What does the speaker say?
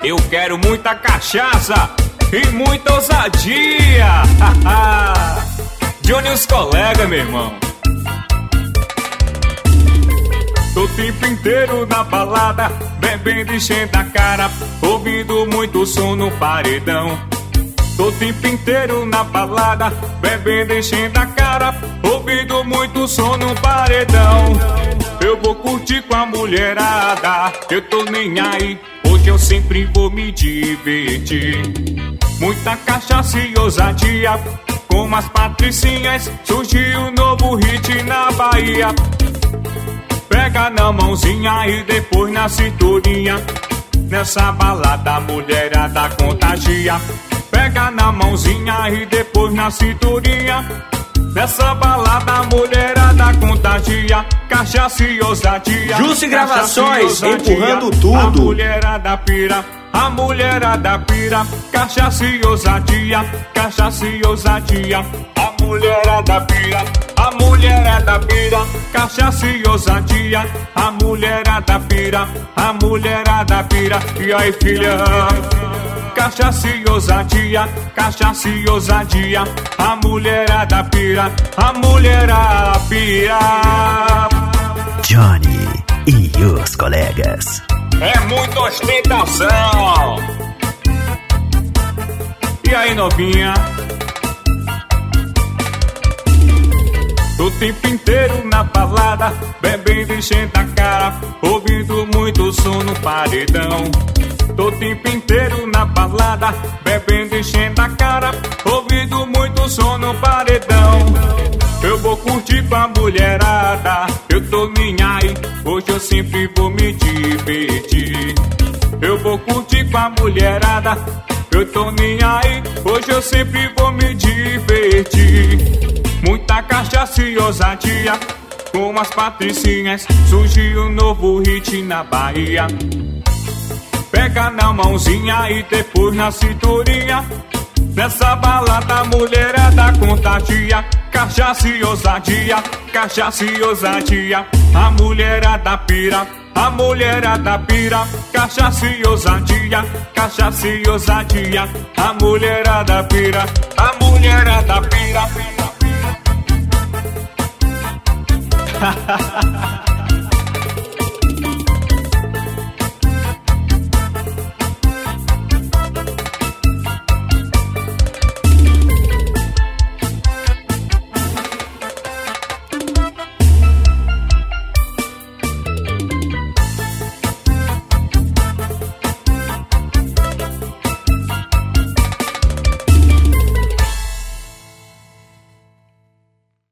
Eu quero muita cachaça e muita ousadia. Johnny e os colegas, meu irmão. Tô o tempo inteiro na balada, bebendo e enchendo a cara, ouvindo muito som no paredão. Tô o tempo inteiro na balada, bebendo e enchendo a cara, ouvindo muito som no paredão. Eu vou curtir com a mulherada, eu tô nem aí, hoje eu sempre vou me divertir. Muita cachaça e ousadia, com as patricinhas, surgiu um novo hit na Bahia. Pega na mãozinha e depois na cinturinha, nessa balada a mulherada contagia. Pega na mãozinha e depois na cinturinha, nessa balada a mulherada contagia. Cachaça e ousadia, Justo Gravações, empurrando a tudo. mulherada pira, a mulherada pira. Cachaça e ousadia, cachaça e ousadia. A mulherada pira, a mulherada pira. Cachaça e ousadia, a mulherada pira, a mulherada pira. E aí, filha? Cachaça e ousadia, cachaça e ousadia. A mulherada pira, a mulherada pira. Johnny e os colegas. É muita ostentação. E aí, novinha? Tô o tempo inteiro na balada, bebendo e enchendo a cara, ouvindo muito som no paredão. Tô o tempo inteiro na balada, bebendo e enchendo a cara, ouvindo muito som no paredão. Eu vou curtir com a mulherada, eu tô minha aí, hoje eu sempre vou me divertir. Eu vou curtir com a mulherada, eu tô minha aí, hoje eu sempre vou me divertir. Muita cachaça e ousadia, com as patricinhas, surgiu um novo hit na Bahia. Pega na mãozinha e depois na cinturinha, nessa balada a mulherada contagia. Cachaça e ousadia, cachaça e ousadia. A mulherada pira, a mulherada pira. Cachaça e ousadia, cachaça e ousadia. A mulherada pira, a mulherada pira.